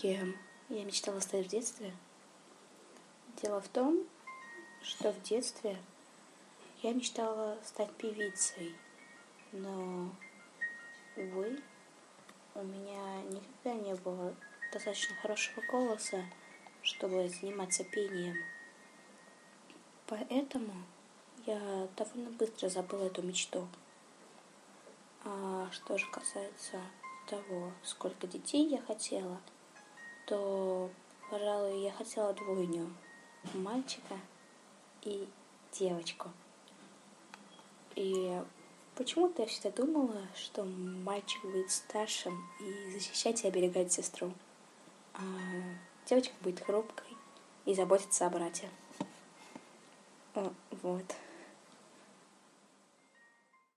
кем я мечтала стать в детстве? Дело в том, что в детстве я мечтала стать певицей, но, увы, у меня никогда не было достаточно хорошего голоса, чтобы заниматься пением. Поэтому я довольно быстро забыла эту мечту. А что же касается того, сколько детей я хотела, то, пожалуй, я хотела двойню: мальчика и девочку. И почему-то я всегда думала, что мальчик будет старшим и защищать и оберегать сестру, а девочка будет хрупкой и заботиться о брате. Вот.